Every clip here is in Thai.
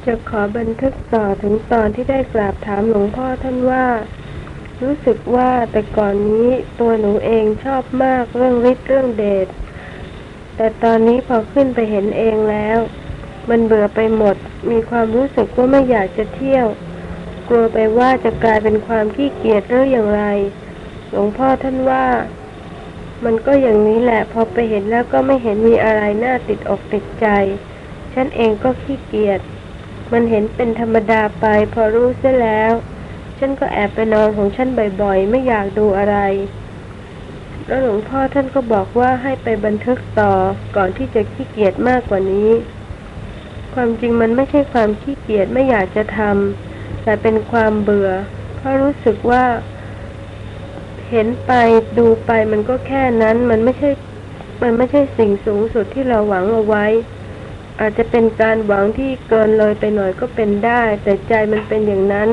จะขอบันทึกต่อถึงตอนที่ได้กราบถามหลวงพ่อท่านว่ารู้สึกว่าแต่ก่อนนี้ตัวหนูเองชอบมากเรื่องฤทธิ์เรื่องเดชแต่ตอนนี้พอขึ้นไปเห็นเองแล้วมันเบื่อไปหมดมีความรู้สึกว่าไม่อยากจะเที่ยวกลัวไปว่าจะกลายเป็นความขี้เกียจหรืออย่างไรหลวงพ่อท่านว่ามันก็อย่างนี้แหละพอไปเห็นแล้วก็ไม่เห็นมีอะไรน่าติดอกติดใจฉันเองก็ขี้เกียจมันเห็นเป็นธรรมดาไปพอรู้เสียแล้วฉันก็แอบไปนอนของฉันบ่อยๆไม่อยากดูอะไรแล้วหลวงพ่อท่านก็บอกว่าให้ไปบันทึกต่อก่อนที่จะขี้เกียจมากกว่านี้ความจริงมันไม่ใช่ความขี้เกียจไม่อยากจะทำแต่เป็นความเบื่อเพราะรู้สึกว่าเห็นไปดูไปมันก็แค่นั้นมันไม่ใช่สิ่งสูงสุดที่เราหวังเอาไว้อาจจะเป็นการหวังที่เกินเลยไปหน่อยก็เป็นได้แต่ใจมันเป็นอย่างนั้น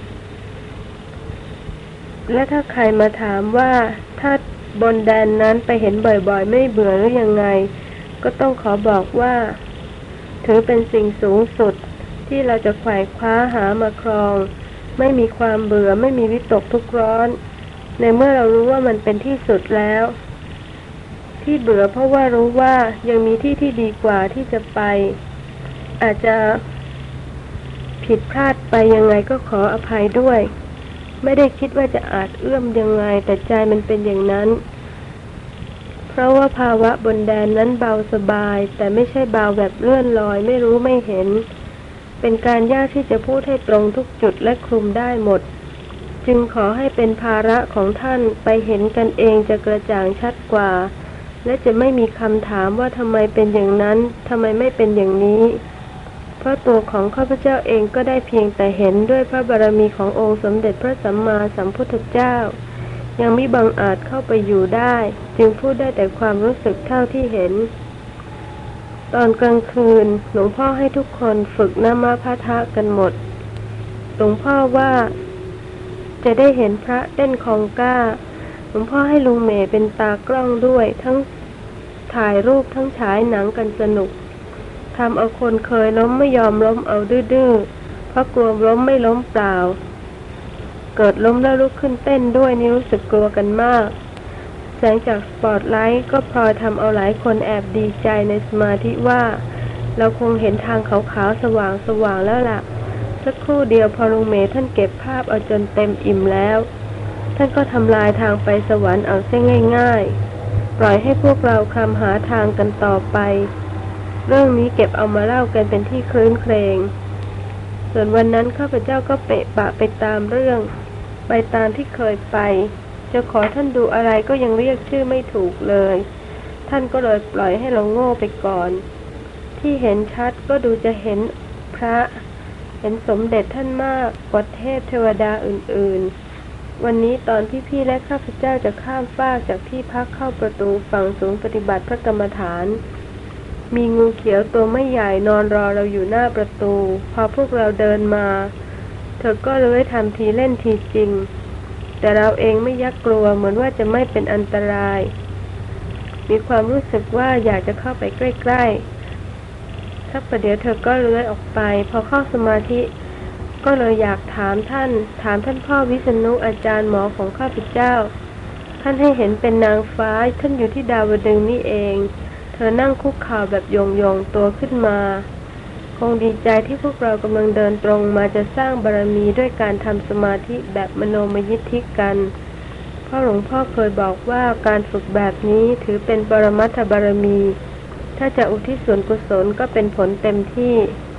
และถ้าใครมาถามว่าถ้าบนแดนนั้นไปเห็นบ่อยๆไม่เบื่อหรือยังไงก็ต้องขอบอกว่าถือเป็นสิ่งสูงสุดที่เราจะไขว่คว้าหามาครองไม่มีความเบื่อไม่มีวิตกทุกข์ร้อนในเมื่อเรารู้ว่ามันเป็นที่สุดแล้วที่เบื่อเพราะว่ารู้ว่ายังมีที่ที่ดีกว่าที่จะไปอาจจะผิดพลาดไปยังไงก็ขออภัยด้วยไม่ได้คิดว่าจะอาจเอื้อมยังไงแต่ใจมันเป็นอย่างนั้นเพราะว่าภาวะบนแดนนั้นเบาสบายแต่ไม่ใช่เบาแบบเลื่อนลอยไม่รู้ไม่เห็นเป็นการยากที่จะพูดให้ตรงทุกจุดและคลุมได้หมดจึงขอให้เป็นภาระของท่านไปเห็นกันเองจะกระจ่างชัดกว่าและจะไม่มีคำถามว่าทำไมเป็นอย่างนั้นทำไมไม่เป็นอย่างนี้เพราะตัวของข้าพเจ้าเองก็ได้เพียงแต่เห็นด้วยพระบารมีขององค์สมเด็จพระสัมมาสัมพุทธเจ้ายังมิบังอาจเข้าไปอยู่ได้จึงพูดได้แต่ความรู้สึกเท่าที่เห็นตอนกลางคืนหลวงพ่อให้ทุกคนฝึกนามาพาทะกันหมดหลวงพ่อว่าจะได้เห็นพระเต้นคองก้าหลวงพ่อให้ลุงเมย์เป็นตากล้องด้วยทั้งถ่ายรูปทั้งฉายหนังกันสนุกทำเอาคนเคยล้มไม่ยอมล้มเอาดื้อๆเพราะกลัวล้มไม่ล้มเปล่าเกิดล้มแล้วลุกขึ้นเต้นด้วยนี่รู้สึกกลัวกันมากแสงจากสปอตไลท์ก็พลอยทำเอาหลายคนแอบดีใจในสมาธิว่าเราคงเห็นทางขาวๆสว่างๆแล้วล่ะสักครู่เดียวพอลุงเมย์ท่านเก็บภาพเอาจนเต็มอิ่มแล้วท่านก็ทำลายทางไปสวรรค์เอาเส้นง่ายๆปล่อยให้พวกเราคลำหาทางกันต่อไปเรื่องนี้เก็บเอามาเล่ากันเป็นที่คลื้นเครงส่วนวันนั้นข้าพเจ้าก็เปะปะไปตามเรื่องไปตามที่เคยไปจะขอท่านดูอะไรก็ยังเรียกชื่อไม่ถูกเลยท่านก็เลยปล่อยให้เราโง่ไปก่อนที่เห็นชัดก็ดูจะเห็นพระเห็นสมเด็จท่านมากกว่าเทพเทวดาอื่นๆวันนี้ตอนที่พี่และข้าพเจ้าจะข้ามฟากจากที่พักเข้าประตูฝั่งศูนย์ปฏิบัติพระกรรมฐานมีงูเขียวตัวไม่ใหญ่นอนรอเราอยู่หน้าประตูพอพวกเราเดินมาเธอก็เลยทำทีเล่นทีจริงแต่เราเองไม่ยักกลัวเหมือนว่าจะไม่เป็นอันตรายมีความรู้สึกว่าอยากจะเข้าไปใกล้ๆสักประเดี๋ยวเธอก็เลื้อยออกไปพอเข้าสมาธิก็เลยอยากถามท่านพ่อวิษณุอาจารย์หมอของข้าพเจ้าท่านให้เห็นเป็นนางฟ้าท่านอยู่ที่ดาวดึงส์นี่เองเธอนั่งคุกเข่าแบบโยงๆตัวขึ้นมาคงดีใจที่พวกเรากำลังเดินตรงมาจะสร้างบารมีด้วยการทำสมาธิแบบมโนมยิทธิกันเพราะหลวงพ่อเคยบอกว่าการฝึกแบบนี้ถือเป็นปรมัตถบารมีถ้าจะอุทิศส่วนกุศลก็เป็นผลเต็มที่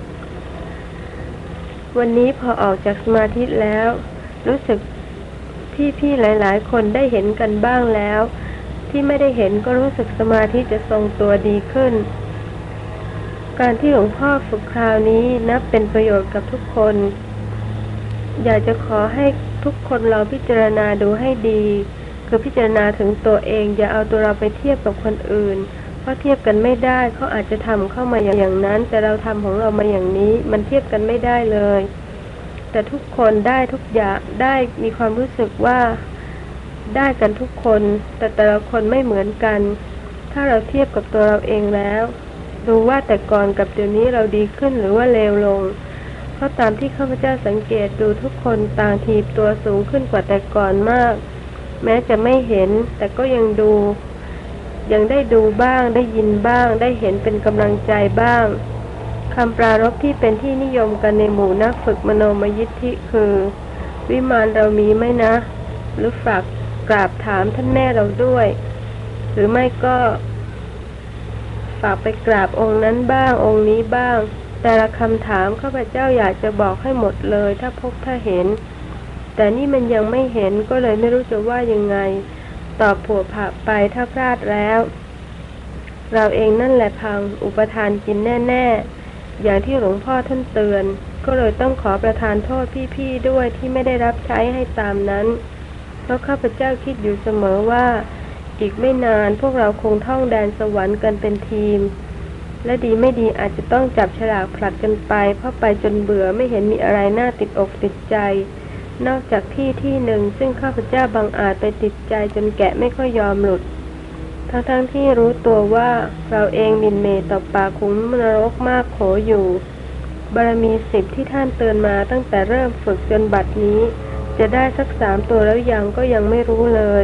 วันนี้พอออกจากสมาธิแล้วรู้สึกพี่ๆหลายๆคนได้เห็นกันบ้างแล้วที่ไม่ได้เห็นก็รู้สึกสมาธิจะทรงตัวดีขึ้นการที่หลวงพ่อฝึกคราวนี้นับเป็นประโยชน์กับทุกคนอยากจะขอให้ทุกคนเราพิจารณาดูให้ดีคือพิจารณาถึงตัวเองอย่าเอาตัวเราไปเทียบกับคนอื่นเพราะเทียบกันไม่ได้เขาอาจจะทำเข้ามาอย่างนั้นแต่เราทำของเรามาอย่างนี้มันเทียบกันไม่ได้เลยแต่ทุกคนได้ทุกอย่างได้มีความรู้สึกว่าได้กันทุกคนแต่ละคนไม่เหมือนกันถ้าเราเทียบกับตัวเราเองแล้วดูว่าแต่ก่อนกับเดี๋ยวนี้เราดีขึ้นหรือว่าเลวลงเพราะตามที่ข้าพเจ้าสังเกตดูทุกคนต่างถีบตัวสูงขึ้นกว่าแต่ก่อนมากแม้จะไม่เห็นแต่ก็ยังได้ดูบ้างได้ยินบ้างได้เห็นเป็นกำลังใจบ้างคำปรารภที่เป็นที่นิยมกันในหมู่นักฝึกมโนมยิทธิคือวิมานเรามีไหมนะหรือฝากกราบถามท่านแม่เราด้วยหรือไม่ก็ฝากไปกราบองค์นั้นบ้างองค์นี้บ้างแต่ละคำถามข้าพเจ้าอยากจะบอกให้หมดเลยถ้าพบถ้าเห็นแต่นี่มันยังไม่เห็นก็เลยไม่รู้จะว่ายังไงตอบผัวผะไปถ้าพลาดแล้วเราเองนั่นแหละพังอุปทานกินแน่ๆอย่างที่หลวงพ่อท่านเตือนก็เลยต้องขอประทานโทษพี่ๆด้วยที่ไม่ได้รับใช้ให้ตามนั้นเพราะข้าพเจ้าคิดอยู่เสมอว่าอีกไม่นานพวกเราคงท่องแดนสวรรค์กันเป็นทีมและดีไม่ดีอาจจะต้องจับฉลากผลัดกันไปเพราะไปจนเบื่อไม่เห็นมีอะไรน่าติดอกติดใจนอกจากที่หนึ่งซึ่งข้าพเจ้าบังอาจไปติดใจจนแกะไม่ค่อยยอมหลุดทั้งที่รู้ตัวว่าเราเองหมิ่นเหม่ต่อปากขุมนรกมากโขอยู่บารมี10ที่ท่านเตือนมาตั้งแต่เริ่มฝึกจนบัดนี้จะได้สัก3 ตัวแล้วยังก็ยังไม่รู้เลย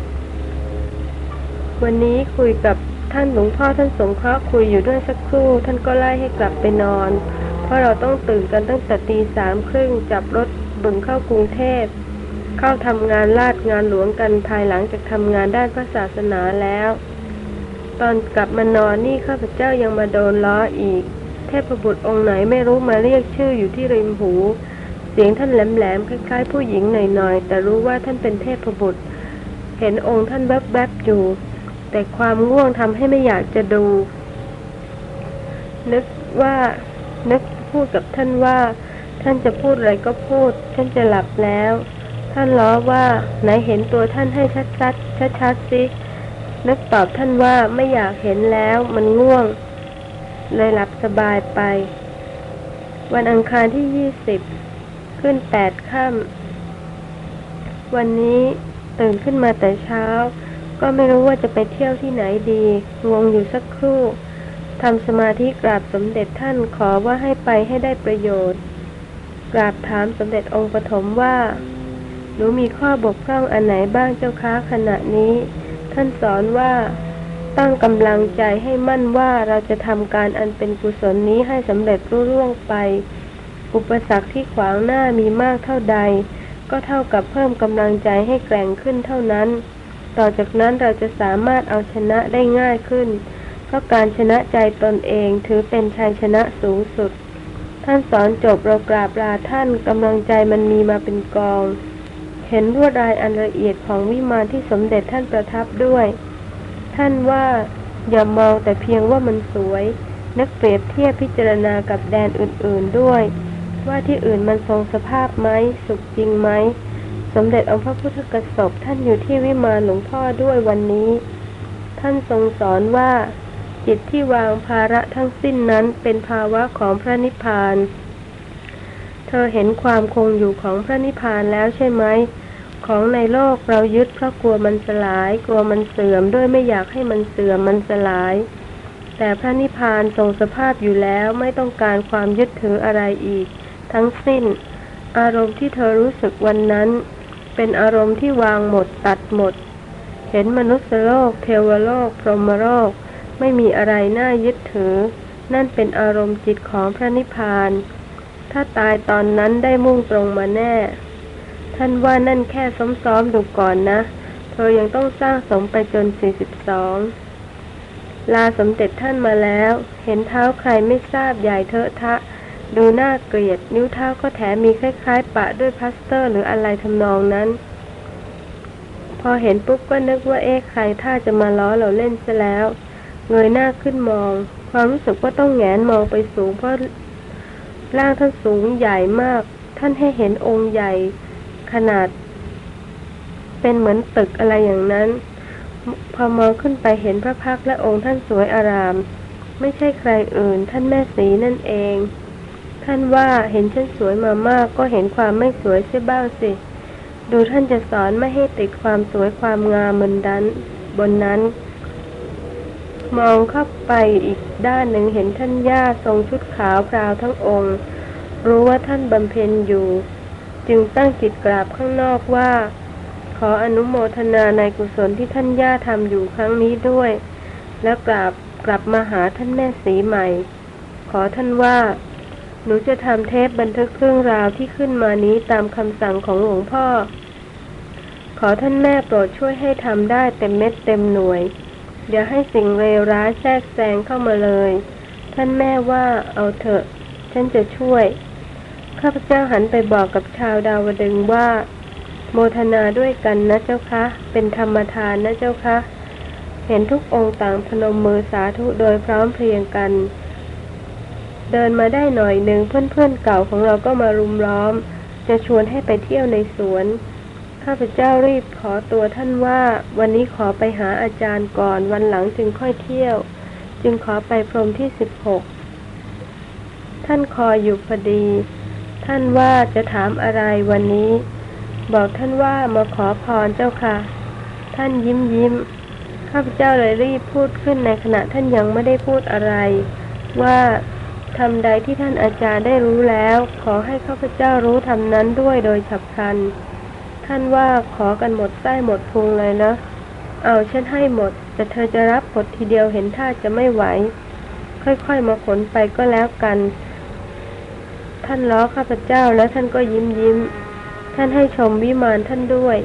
วันนี้คุยกับท่านหลวงพ่อท่านสงเคราะห์คุยอยู่ด้วยสักครู่ท่านก็ไล่ให้กลับไปนอนเพราะเราต้องตื่นกันตั้งแต่ตี 3:30จับรถบึงเข้ากรุงเทพเข้าทำงานลาดงานหลวงกันภายหลังจากทำงานด้านพระศาสนาแล้วตอนกลับมานอนนี่ข้าพเจ้ายังมาโดนล้ออีกเทพบุตรองค์ไหนไม่รู้มาเรียกชื่ออยู่ที่ริมหูเสียงท่านแหลมๆคล้ายๆผู้หญิงหน่อยๆแต่รู้ว่าท่านเป็นเทพบุตรเห็นองค์ท่านแวบๆอยู่แต่ความง่วงทำให้ไม่อยากจะดูนึกพูดกับท่านว่าท่านจะพูดอะไรก็พูดท่านจะหลับแล้วท่านล้อว่าไหนเห็นตัวท่านให้ชัดสินึกตอบท่านว่าไม่อยากเห็นแล้วมันง่วงเลยหลับสบายไปวันอังคารที่20ขึ้น8 ค่ำวันนี้ตื่นขึ้นมาแต่เช้าก็ไม่รู้ว่าจะไปเที่ยวที่ไหนดีงงอยู่สักครู่ทำสมาธิกราบสมเด็จท่านขอว่าให้ไปให้ได้ประโยชน์กราบถามสมเด็จองค์ปฐมว่าหนูมีข้อบกพร่องอันไหนบ้างเจ้าคะขณะนี้ท่านสอนว่าตั้งกำลังใจให้มั่นว่าเราจะทำการอันเป็นกุศลนี้ให้สำเร็จรุ่ร่วงไปอุปสรรคที่ขวางหน้ามีมากเท่าใดก็เท่ากับเพิ่มกำลังใจให้แกร่งขึ้นเท่านั้นต่อจากนั้นเราจะสามารถเอาชนะได้ง่ายขึ้นเพราะการชนะใจตนเองถือเป็นชัยชนะสูงสุดท่านสอนจบเรากราบลาท่านกำลังใจมันมีมาเป็นกองเห็นลวดลายอันละเอียดของวิมานที่สมเด็จท่านประทับด้วยท่านว่าอย่ามองแต่เพียงว่ามันสวยนึกเปรียบเทียบพิจารณากับแดนอื่นๆด้วยว่าที่อื่นมันทรงสภาพไหมสุขจริงไหมสมเด็จองค์พระพุทธกสบท่านอยู่ที่วิมานหลวงพ่อด้วยวันนี้ท่านทรงสอนว่าจิตที่วางภาระทั้งสิ้นนั้นเป็นภาวะของพระนิพพานเธอเห็นความคงอยู่ของพระนิพพานแล้วใช่ไหมของในโลกเรายึดเพราะกลัวมันสลายกลัวมันเสื่อมด้วยไม่อยากให้มันเสื่อมมันสลายแต่พระนิพพานทรงสภาพอยู่แล้วไม่ต้องการความยึดถืออะไรอีกทั้งสิ้นอารมณ์ที่เธอรู้สึกวันนั้นเป็นอารมณ์ที่วางหมดตัดหมดเห็นมนุษย์โลกเทวโลกพรหมโลกไม่มีอะไรน่ายึดถือนั่นเป็นอารมณ์จิตของพระนิพพานถ้าตายตอนนั้นได้มุ่งตรงมาแน่ท่านว่านั่นแค่ซ้อมๆดูก่อนนะเธอยังต้องสร้างสมไปจน42ลาสมเด็จท่านมาแล้วเห็นเท้าใครไม่ทราบใหญ่เทอะทะดูน่าเกลียดนิ้วเท้าก็แถมมีคล้ายๆปะด้วยพลาสเตอร์หรืออะไรทำนองนั้นพอเห็นปุ๊บก็นึกว่าใครท่าจะมาล้อเราเล่นซะแล้วเงยหน้าขึ้นมองความรู้สึกว่าต้องแงนมองไปสูงเพราะร่างท่านสูงใหญ่มากท่านให้เห็นองค์ใหญ่ขนาดเป็นเหมือนตึกอะไรอย่างนั้นพอมองขึ้นไปเห็นพระพักตร์และองค์ท่านสวยอารามไม่ใช่ใครอื่นท่านแม่ศรีนั่นเองท่านว่าเห็นฉันสวยมามากก็เห็นความไม่สวยเสียบ้างสิดูท่านจะสอนไม่ให้ติดความสวยความงามบนนั้นมองเข้าไปอีกด้านหนึ่งเห็นท่านย่าทรงชุดขาวพราวทั้งองค์รู้ว่าท่านบำเพ็ญอยู่จึงตั้งจิตกราบข้างนอกว่าขออนุโมทนาในกุศลที่ท่านย่าทำอยู่ครั้งนี้ด้วยแล้วกลับมาหาท่านแม่สีใหม่ขอท่านว่าหนูจะทำเทปบันทึกเรื่องราวที่ขึ้นมานี้ตามคำสั่งของหลวงพ่อขอท่านแม่โปรดช่วยให้ทำได้เต็มเม็ดเต็มหน่วยอย่าให้สิ่งเลวร้ายแทรกแซงเข้ามาเลยท่านแม่ว่าเอาเถอะฉันจะช่วยข้าพเจ้าหันไปบอกกับชาวดาวดึงว่าโมทนาด้วยกันนะเจ้าคะเป็นธรรมทานนะเจ้าคะเห็นทุกองค์ต่างพนมมือสาธุโดยพร้อมเพรียงกันเดินมาได้หน่อยหนึ่งเพื่อนๆเก่าของเราก็มารุมล้อมจะชวนให้ไปเที่ยวในสวนข้าพเจ้ารีบขอตัวท่านว่าวันนี้ขอไปหาอาจารย์ก่อนวันหลังจึงค่อยเที่ยวจึงขอไปพรหมที่16ท่านคอยอยู่พอดีท่านว่าจะถามอะไรวันนี้บอกท่านว่ามาขอพรเจ้าค่ะท่านยิ้มข้าพเจ้าเลยรีบพูดขึ้นในขณะท่านยังไม่ได้พูดอะไรว่าทำใดที่ท่านอาจารย์ได้รู้แล้วขอให้ข้าพเจ้ารู้ทำนั้นด้วยโดยฉับพลันท่านว่าขอกันหมดไส้หมดพุงเลยนะเอาฉันให้หมดแต่เธอจะรับหมดทีเดียวเห็นท่าจะไม่ไหวค่อยๆมาขนไปก็แล้วกันท่านล้อข้าพเจ้าแล้วท่านก็ยิ้มท่านให้ชมวิมานท่านด้วย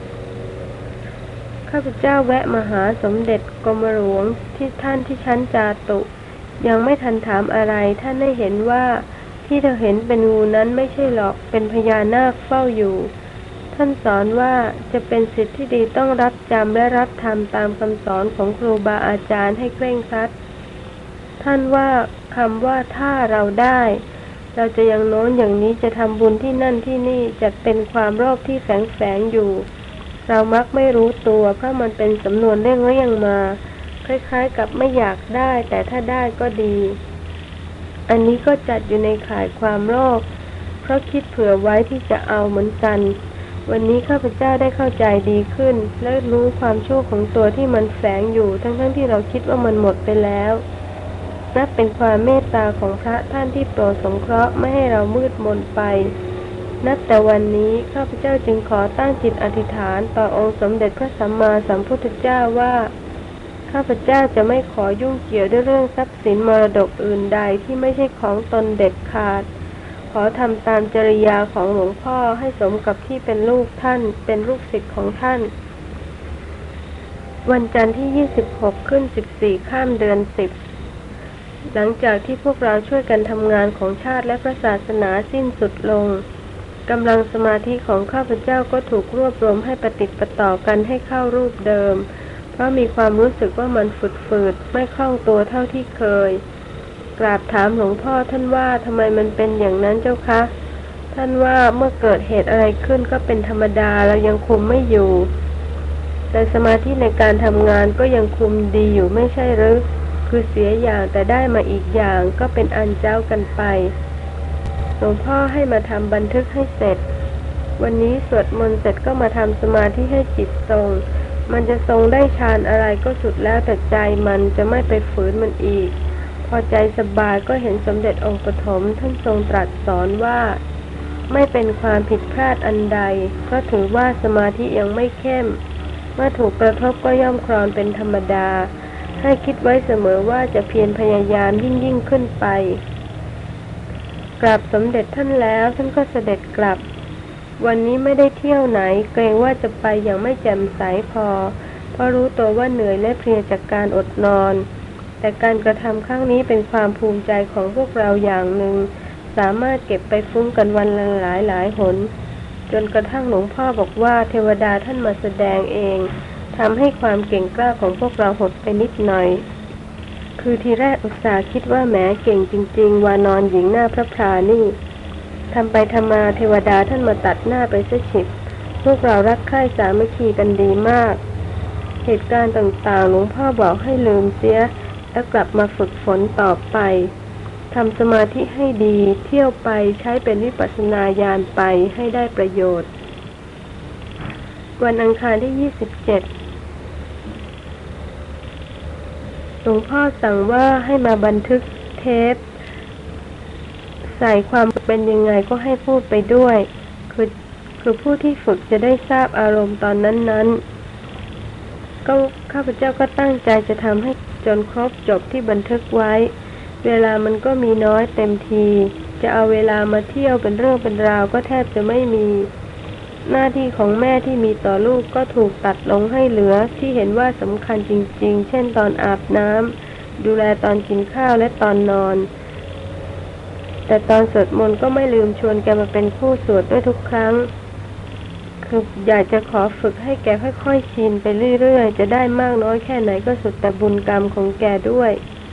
ข้าพเจ้าแวะมาหาสมเด็จกรมหลวงที่ท่านที่ชั้นจาตุยังไม่ทันถามอะไรท่านได้เห็นว่าที่เธอเห็นเป็นงูนั้นไม่ใช่หรอกเป็นพญานาคเฝ้าอยู่ท่านสอนว่าจะเป็นศิษย์ที่ดีต้องรับจำและรับทำตามคำสอนของครูบาอาจารย์ให้เคร่งครัดท่านว่าคำว่าถ้าเราได้เราจะอย่างโน้นอย่างนี้จะทำบุญที่นั่นที่นี่จัดเป็นความโลภที่แฝงอยู่เรามักไม่รู้ตัวเพราะมันเป็นสำนวนเรียงมาคล้ายๆกับไม่อยากได้แต่ถ้าได้ก็ดีอันนี้ก็จัดอยู่ในข่ายความโลภเพราะคิดเผื่อไว้ที่จะเอาเหมือนกันวันนี้ข้าพเจ้าได้เข้าใจดีขึ้นและรู้ความชั่วของตัวที่มันแฝงอยู่ทั้งที่เราคิดว่ามันหมดไปแล้วนับเป็นความเมตตาของพระท่านที่โปรดสงเคราะห์ไม่ให้เรามืดมนไปนับแต่วันนี้ข้าพเจ้าจึงขอตั้งจิตอธิษฐานต่อองค์สมเด็จพระสัมมาสัมพุทธเจ้าว่าข้าพเจ้าจะไม่ขอยุ่งเกี่ยวด้วยเรื่องทรัพย์สินมรดกอื่นใดที่ไม่ใช่ของตนเด็ดขาดขอทำตามจริยาของหลวงพ่อให้สมกับที่เป็นลูกท่านเป็นลูกศิษย์ของท่านวันจันทร์ที่26ขึ้น14ข้ามเดือน10หลังจากที่พวกเราช่วยกันทำงานของชาติและพระศาสนาสิ้นสุดลงกำลังสมาธิของข้าพเจ้าก็ถูกรวบรวมให้ประติดประต่อกันให้เข้ารูปเดิมเพราะมีความรู้สึกว่ามันฝืดไม่คล่องตัวเท่าที่เคยกราบถามหลวงพ่อท่านว่าทำไมมันเป็นอย่างนั้นเจ้าคะท่านว่าเมื่อเกิดเหตุอะไรขึ้นก็เป็นธรรมดาเรายังคุมไม่อยู่แต่สมาธิในการทำงานก็ยังคุมดีอยู่ไม่ใช่หรือคือเสียอย่างแต่ได้มาอีกอย่างก็เป็นอันเจ้ากันไปหลวงพ่อให้มาทำบันทึกให้เสร็จวันนี้สวดมนต์เสร็จก็มาทำสมาธิให้จิตทรงมันจะทรงได้ฌานอะไรก็สุดแล้วแต่ใจมันจะไม่ไปฝืนมันอีกพอใจสบายก็เห็นสมเด็จองค์ปฐมท่านทรงตรัสสอนว่าไม่เป็นความผิดพลาดอันใดเพราะถือว่าสมาธิยังไม่เข้มเมื่อถูกกระทบก็ย่อมคลอนเป็นธรรมดาให้คิดไว้เสมอว่าจะเพียรพยายามยิ่งขึ้นไปกราบสมเด็จท่านแล้วท่านก็เสด็จกลับวันนี้ไม่ได้เที่ยวไหนเกรงว่าจะไปอย่างไม่แจ่มใสพอเพราะรู้ตัวว่าเหนื่อยและเพลียจากการอดนอนแต่การกระทำครั้งนี้เป็นความภูมิใจของพวกเราอย่างหนึ่งสามารถเก็บไปฟุ้งกันวันละหลายหนจนกระทั่งหลวงพ่อบอกว่าเทวดาท่านมาแสดงเองทำให้ความเก่งกล้าของพวกเราหดไปนิดหน่อยคือทีแรกอุตส่าห์คิดว่าแหมเก่งจริงๆวานอนหญิงหน้าพระพรานี่ทำไปทำมาเทวดาท่านมาตัดหน้าไปซะฉิบพวกเรารักใคร่สามัคคีกันดีมากเหตุการณ์ต่างๆหลวงพ่อบอกให้ลืมเสียแล้วกลับมาฝึกฝนต่อไปทำสมาธิให้ดีเที่ยวไปใช้เป็นวิปัสสนาญาณไปให้ได้ประโยชน์วันอังคารที่27หลวงพ่อสั่งว่าให้มาบันทึกเทปใส่ความเป็นยังไงก็ให้พูดไปด้วยคือผู้ที่ฝึกจะได้ทราบอารมณ์ตอนนั้นๆก็ข้าพเจ้าก็ตั้งใจจะทำให้จนครบจบที่บันทึกไว้เวลามันก็มีน้อยเต็มทีจะเอาเวลามาเที่ยวเป็นเรื่องเป็นราวก็แทบจะไม่มีหน้าที่ของแม่ที่มีต่อลูกก็ถูกตัดลงให้เหลือที่เห็นว่าสำคัญจริงๆเช่นตอนอาบน้ำดูแลตอนกินข้าวและตอนนอนแต่ตอนสวดมนต์ก็ไม่ลืมชวนแกมาเป็นคู่สวดด้วยทุกครั้งคืออยากจะขอฝึกให้แกค่อยๆชินไปเรื่อยๆจะได้มากน้อยแค่ไหนก็สุดแต่บุญกรรมของแกด้วย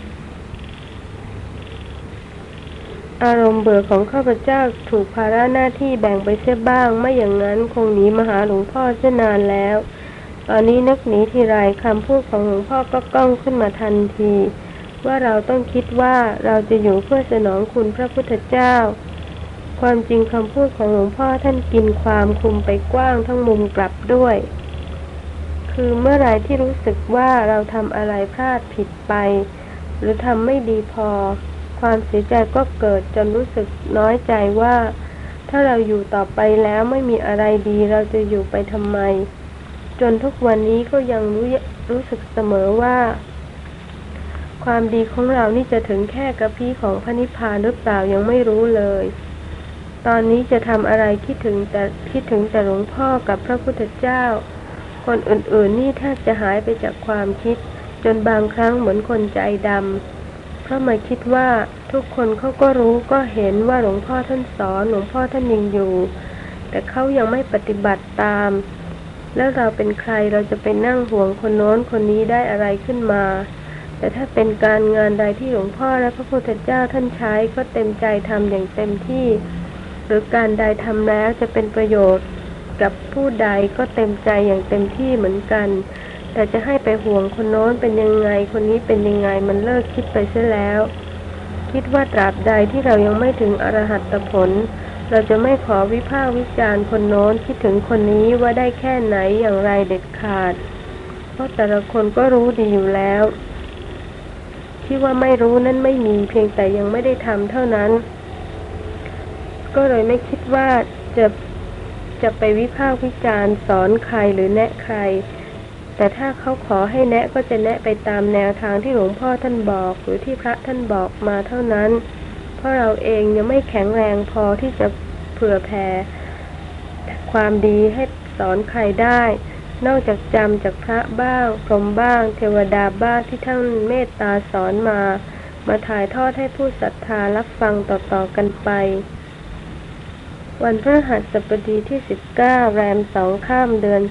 อารมณ์เบื่อของข้าพเจ้าถูกภาระหน้าที่แบ่งไปเสียบ้างไม่อย่างนั้นคงหนีมาหาหลวงพ่อเสียนานแล้วตอนนี้นึกหนีทีไรคำพูดของหลวงพ่อก็ก้องขึ้นมาทันทีว่าเราต้องคิดว่าเราจะอยู่เพื่อสนองคุณพระพุทธเจ้าความจริงคำพูดของหลวงพ่อท่านกินความคลุมไปกว้างทั้งมุมกลับด้วยคือเมื่อไรที่รู้สึกว่าเราทำอะไรพลาดผิดไปหรือทำไม่ดีพอความเสียใจก็เกิดจนรู้สึกน้อยใจว่าถ้าเราอยู่ต่อไปแล้วไม่มีอะไรดีเราจะอยู่ไปทำไมจนทุกวันนี้ก็ยังรู้สึกเสมอว่าความดีของเรานี่จะถึงแค่กระพี้ของพระนิพพานหรือเปล่ายังไม่รู้เลยตอนนี้จะทำอะไรคิดถึงแต่หลวงพ่อกับพระพุทธเจ้าคนอื่นๆนี่แทบจะหายไปจากความคิดจนบางครั้งเหมือนคนใจดำเพราะมาคิดว่าทุกคนเขาก็รู้ก็เห็นว่าหลวงพ่อท่านสอนหลวงพ่อท่านยังอยู่แต่เขายังไม่ปฏิบัติตามแล้วเราเป็นใครเราจะไปนั่งห่วงคนโน้นคนนี้ได้อะไรขึ้นมาแต่ถ้าเป็นการงานใดที่หลวงพ่อและพระพุทธเจ้าท่านใช้ก็เต็มใจทำอย่างเต็มที่หรือการใดทำแล้วจะเป็นประโยชน์กับผู้ใดก็เต็มใจอย่างเต็มที่เหมือนกันแต่จะให้ไปห่วงคนโน้นเป็นยังไงคนนี้เป็นยังไงมันเลิกคิดไปเสียแล้วคิดว่าตราบใดที่เรายังไม่ถึงอรหัตผลเราจะไม่ขอวิพากษ์วิจารณ์คนโน้นคิดถึงคนนี้ว่าได้แค่ไหนอย่างไรเด็ดขาดเพราะแต่ละคนก็รู้ดีอยู่แล้วที่ว่าไม่รู้นั้นไม่มีเพียงแต่ยังไม่ได้ทำเท่านั้นก็เลยไม่คิดว่าจะไปวิพากษ์วิจารณ์สอนใครหรือแนะใครแต่ถ้าเขาขอให้แนะก็จะแนะไปตามแนวทางที่หลวงพ่อท่านบอกหรือที่พระท่านบอกมาเท่านั้นเพราะเราเองยังไม่แข็งแรงพอที่จะเผื่อแผ่ความดีให้สอนใครได้นอกจากจำจากพระบ้างพรหมบ้างเทวดาบ้างที่ท่านเมตตาสอนมาถ่ายทอดให้ผู้ศรัทธารับฟังต่อๆกันไปวันพฤหัสบดีที่19แรม2ค่ำเดือน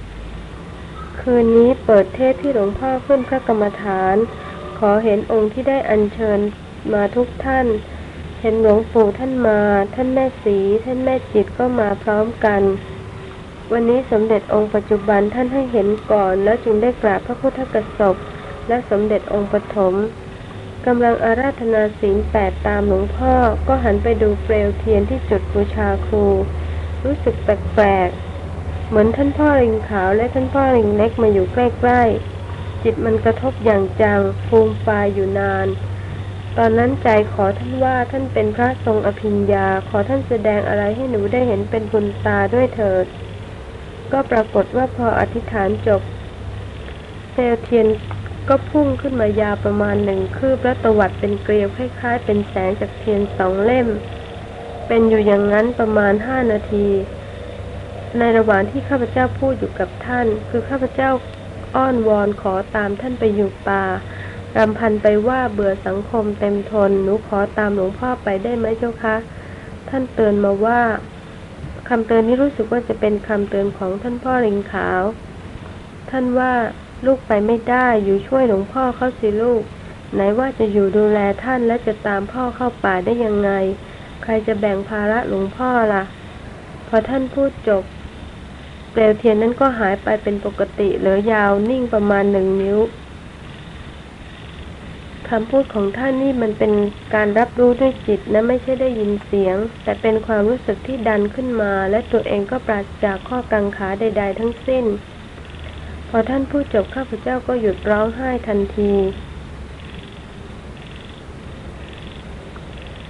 10คืนนี้เปิดเทศที่หลวงพ่อขึ้นพระกรรมฐานขอเห็นองค์ที่ได้อัญเชิญมาทุกท่านเห็นหลวงปู่ท่านมาท่านแม่ศรีท่านแม่จิตก็มาพร้อมกันวันนี้สมเด็จองค์ปัจจุบันท่านให้เห็นก่อนแล้วจึงได้กราบพระพุทธกสบและสมเด็จองค์ปฐมกำลังอาราธนาศีล8ตามหลวงพ่อก็หันไปดูเปลวเทียนที่จุดบูชาครูรู้สึกแปลกๆเหมือนท่านพ่อลิงขาวและท่านพ่อลิงเล็กมาอยู่ใกล้ๆจิตมันกระทบอย่างจังฟูมฟายอยู่นานตอนนั้นใจขอท่านว่าท่านเป็นพระทรงอภิญญาขอท่านแสดงอะไรให้หนูได้เห็นเป็นบุญตาด้วยเถิดก็ปรากฏว่าพออธิษฐานจบเปลวเทียนก็พุ่งขึ้นมายาวประมาณ1 คืบและตวัดเป็นเกลียวคล้ายๆเป็นแสงจากเทียน2 เล่มเป็นอยู่อย่างนั้นประมาณ5 นาทีในระหว่างที่ข้าพเจ้าพูดอยู่กับท่านคือข้าพเจ้าอ้อนวอนขอตามท่านไปอยู่ป่ารำพันไปว่าเบื่อสังคมเต็มทนหนูขอตามหลวงพ่อไปได้ไหมเจ้าคะท่านเตือนมาว่าคำเตือนนี้รู้สึกว่าจะเป็นคำเตือนของท่านพ่อลิงขาวท่านว่าลูกไปไม่ได้อยู่ช่วยหลวงพ่อเขาสิลูกไหนว่าจะอยู่ดูแลท่านและจะตามพ่อเข้าป่าได้ยังไงใครจะแบ่งภาระหลวงพ่อล่ะพอท่านพูดจบเปลวเทียนนั้นก็หายไปเป็นปกติเหลือยาวนิ่งประมาณ1 นิ้วคำพูดของท่านนี่มันเป็นการรับรู้ด้วยจิตนะไม่ใช่ได้ยินเสียงแต่เป็นความรู้สึกที่ดันขึ้นมาและตัวเองก็ปราศจากข้อกังขาใดๆทั้งสิ้นพอท่านพูดจบข้าพเจ้าก็หยุดร้องไห้ทันที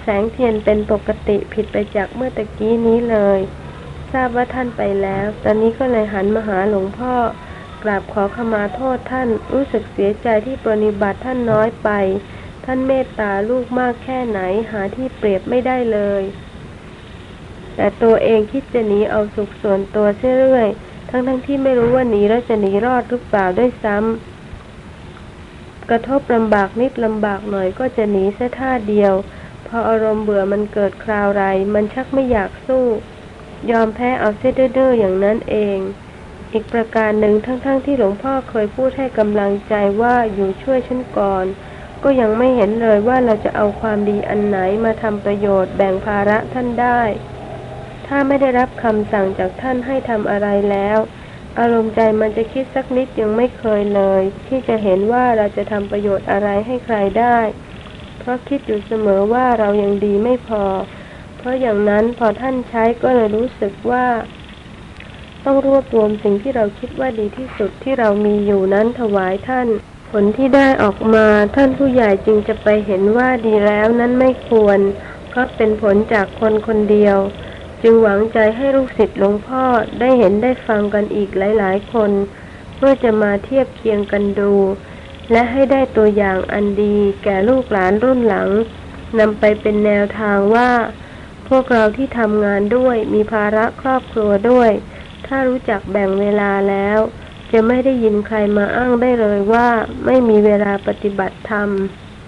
แสงเทียนเป็นปกติผิดไปจากเมื่อตะกี้นี้เลยทราบว่าท่านไปแล้วตอนนี้ก็เลยหันมาหาหลวงพ่อกราบขอขมาโทษท่านรู้สึกเสียใจที่ปฏิบัติท่านน้อยไปท่านเมตตาลูกมากแค่ไหนหาที่เปรียบไม่ได้เลยแต่ตัวเองคิดจะหนีเอาสุขส่วนตัวเรื่อยๆทั้งที่ไม่รู้ว่าหนีแล้วจะหนีรอดหรือเปล่าด้วยซ้ำกระทบลำบากนิดลำบากหน่อยก็จะหนีซะท่าเดียวพออารมณ์เบื่อมันเกิดคราวไรมันชักไม่อยากสู้ยอมแพ้เอาเสียดื้อๆอย่างนั้นเองอีกประการหนึ่งทั้งที่หลวงพ่อเคยพูดให้กำลังใจว่าอยู่ช่วยฉันก่อนก็ยังไม่เห็นเลยว่าเราจะเอาความดีอันไหนมาทำประโยชน์แบ่งภาระท่านได้ถ้าไม่ได้รับคำสั่งจากท่านให้ทำอะไรแล้วอารมณ์ใจมันจะคิดสักนิดยังไม่เคยเลยที่จะเห็นว่าเราจะทำประโยชน์อะไรให้ใครได้เพราะคิดอยู่เสมอว่าเรายังดีไม่พอเพราะอย่างนั้นพอท่านใช้ก็เลยรู้สึกว่าต้องรวบรวมสิ่งที่เราคิดว่าดีที่สุดที่เรามีอยู่นั้นถวายท่านผลที่ได้ออกมาท่านผู้ใหญ่จึงจะไปเห็นว่าดีแล้วนั้นไม่ควรเพราะเป็นผลจากคนคนเดียวจึงหวังใจให้ลูกศิษย์หลวงพ่อได้เห็นได้ฟังกันอีกหลายๆคนเพื่อจะมาเทียบเคียงกันดูและให้ได้ตัวอย่างอันดีแก่ลูกหลานรุ่นหลังนำไปเป็นแนวทางว่าพวกเราที่ทำงานด้วยมีภาระครอบครัวด้วยถ้ารู้จักแบ่งเวลาแล้วจะไม่ได้ยินใครมาอ้างได้เลยว่าไม่มีเวลาปฏิบัติธรรม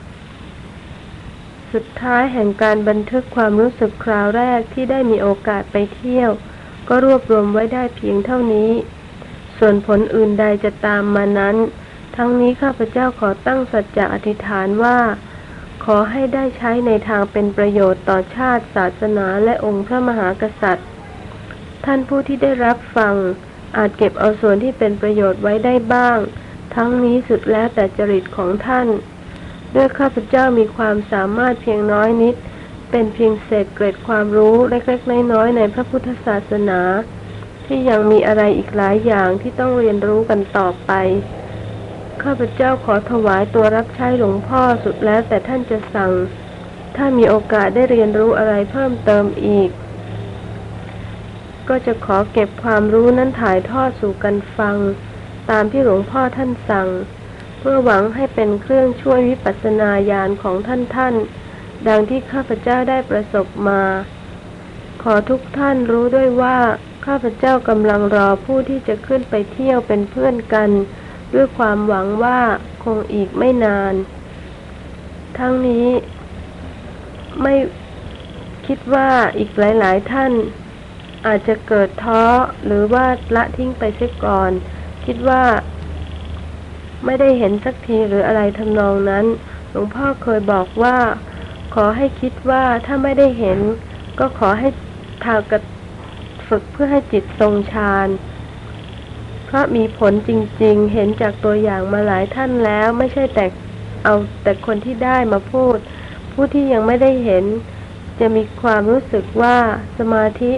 สุดท้ายแห่งการบันทึกความรู้สึกคราวแรกที่ได้มีโอกาสไปเที่ยวก็รวบรวมไว้ได้เพียงเท่านี้ส่วนผลอื่นใดจะตามมานั้นทั้งนี้ข้าพเจ้าขอตั้งสัจจะอธิษฐานว่าขอให้ได้ใช้ในทางเป็นประโยชน์ต่อชาติศาสนาและองค์พระมหากษัตริย์ท่านผู้ที่ได้รับฟังอาจเก็บเอาส่วนที่เป็นประโยชน์ไว้ได้บ้างทั้งนี้สุดแล้วแต่จริตของท่านด้วยข้าพเจ้ามีความสามารถเพียงน้อยนิดเป็นเพียงเศษเกร็ดความรู้เล็กๆน้อยๆในพระพุทธศาสนาที่ยังมีอะไรอีกหลายอย่างที่ต้องเรียนรู้กันต่อไปข้าพเจ้าขอถวายตัวรับใช้หลวงพ่อสุดแล้วแต่ท่านจะสั่งถ้ามีโอกาสได้เรียนรู้อะไรเพิ่มเติมอีกก็จะขอเก็บความรู้นั้นถ่ายทอดสู่กันฟังตามที่หลวงพ่อท่านสั่งเพื่อหวังให้เป็นเครื่องช่วยวิปัสสนาญาณของท่านดังที่ข้าพเจ้าได้ประสบมาขอทุกท่านรู้ด้วยว่าข้าพเจ้ากำลังรอผู้ที่จะขึ้นไปเที่ยวเป็นเพื่อนกันด้วยความหวังว่าคงอีกไม่นานทั้งนี้ไม่คิดว่าอีกหลายๆท่านอาจจะเกิดท้อหรือว่าละทิ้งไปเสียก่อนคิดว่าไม่ได้เห็นสักทีหรืออะไรทำนองนั้นหลวงพ่อเคยบอกว่าขอให้คิดว่าถ้าไม่ได้เห็นก็ขอให้ทางกระฝึกเพื่อให้จิตทรงฌานเพราะมีผลจริงๆเห็นจากตัวอย่างมาหลายท่านแล้วไม่ใช่แต่คนที่ได้มาพูดผู้ที่ยังไม่ได้เห็นจะมีความรู้สึกว่าสมาธิ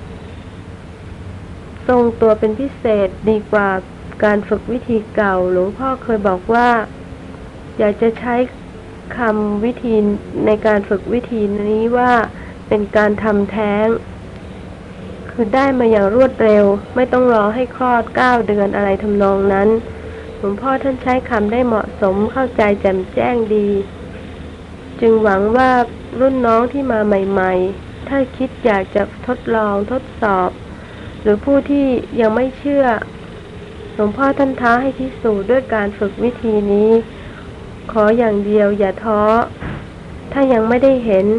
ทรงตัวเป็นพิเศษดีกว่าการฝึกวิธีเก่าหลวงพ่อเคยบอกว่าอยากจะใช้คำวิธีในการฝึกวิธีนี้ว่าเป็นการทำแท้งคือได้มาอย่างรวดเร็วไม่ต้องรอให้คลอด9 เดือนอะไรทำนองนั้นหลวงพ่อท่านใช้คำได้เหมาะสมเข้าใจแจ่มแจ้งดีจึงหวังว่ารุ่นน้องที่มาใหม่ๆถ้าคิดอยากจะทดลองทดสอบหรือผู้ที่ยังไม่เชื่อหลวงพ่อท่านท้าให้พิสูจน์ด้วยการฝึกวิธีนี้ขออย่างเดียวอย่าท้อถ้ายังไม่ได้เห็น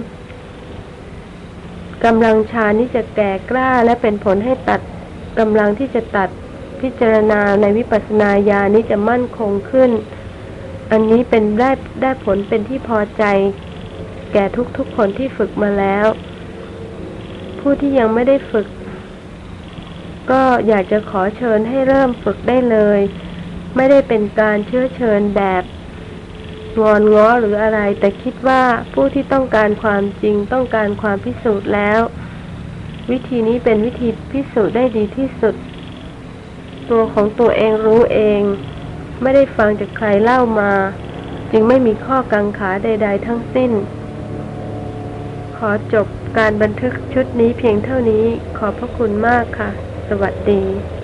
กำลังฌานนี้จะแก่กล้าและเป็นผลให้ตัดกำลังที่จะตัดพิจารณาในวิปัสสนาญาณนี้จะมั่นคงขึ้นอันนี้เป็นได้ผลเป็นที่พอใจแก่ทุกคนที่ฝึกมาแล้วผู้ที่ยังไม่ได้ฝึกก็อยากจะขอเชิญให้เริ่มฝึกได้เลยไม่ได้เป็นการเชื้อเชิญแบบงอนง้อหรืออะไรแต่คิดว่าผู้ที่ต้องการความจริงต้องการความพิสูจน์แล้ววิธีนี้เป็นวิธีพิสูจน์ได้ดีที่สุดตัวของตัวเองรู้เองไม่ได้ฟังจากใครเล่ามาจึงไม่มีข้อกังขาใดๆทั้งสิ้นขอจบการบันทึกชุดนี้เพียงเท่านี้ขอบพระคุณมากค่ะสวัสดี